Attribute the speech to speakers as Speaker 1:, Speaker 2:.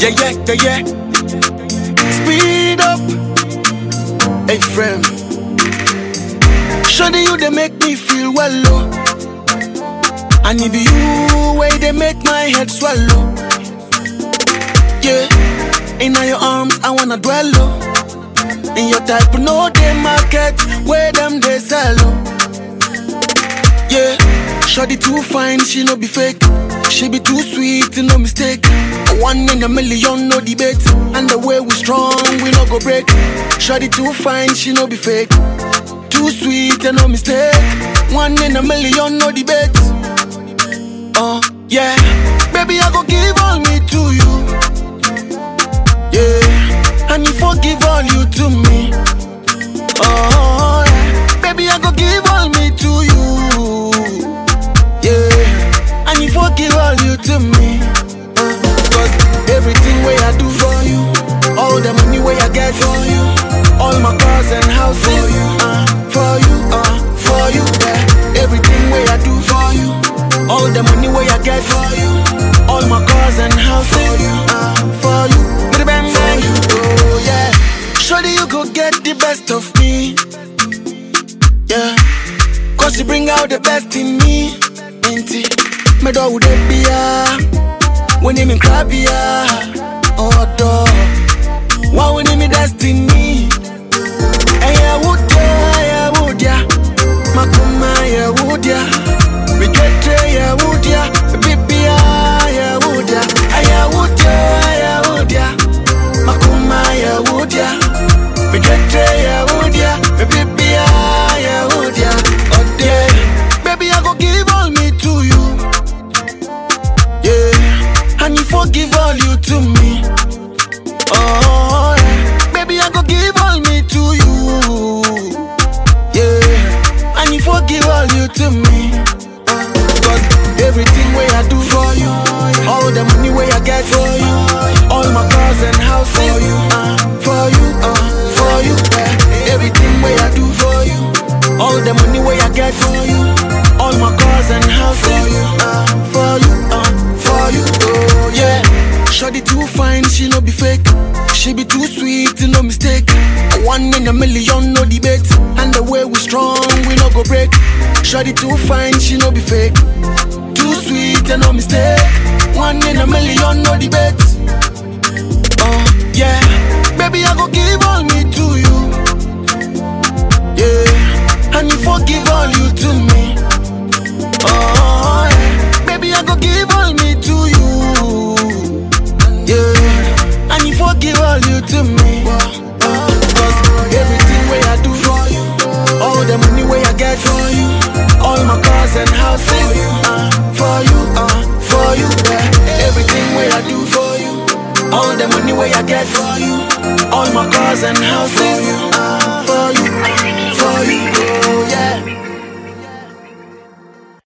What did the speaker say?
Speaker 1: Yeah. Speed up, hey friend. Shawty, you they make me feel well low. And it be you way they make my head swallow. Yeah, in your arms I wanna dwell low. In your type no they market where them they sell low. Yeah, shawty too fine, she no be fake. She be too sweet, no mistake. One in a million, no debate. And the way we strong, we no go break. Shawty too fine, she no be fake. Too sweet, no mistake. One in a million, no debate. Yeah. Baby, I go give all me to you. Yeah. And you forgive all you to me. Yeah. Baby, I go give all me to you. Yeah. And you forgive all you to me. Cause everything way I do for you, all the money way I get for you, all my cars and houses for you, yeah. Everything way I do for you, all the money way I get for you, all my cars and houses for you, oh yeah. Surely you go get the best of me, yeah. Cause you bring out the best in me, inti. Me do would be when you mean crabby, oh dog. Why when you mean destiny? I would ya, Makuma, ya would ya. We get ya would ya, baby, ya would ya. I would ya, Makuma, ya would ya. We get ya would ya, baby, ya would ya. Oh yeah, baby, I go give all me to you. Yeah, and you forgive all you to me. Oh yeah, baby, I go give all me to you. Yeah, and you forgive all you to me. Cause everything way I do for you, all the money way I get for you, all my cars and houses for you, yeah. Everything way I do for you, all the money way I get for you, all my cars and houses for you, oh yeah. Shawty too fine, she no be fake. She be too sweet, no mistake. One in a million, no debate. And the way we strong, we no go break. Shawty too fine, she no be fake. Too sweet, no mistake. One in a million, no debate. Yeah, baby, I go give all me to you. Yeah, and you forgive all you to me. Yeah, baby, I go give all me to you. Yeah, and you forgive all you to me. Cause everything way I do for you, all the money way I get for you, all my cars and houses for you, yeah. Everything way I do for you, all the money way I get for you, all my cars and houses for you.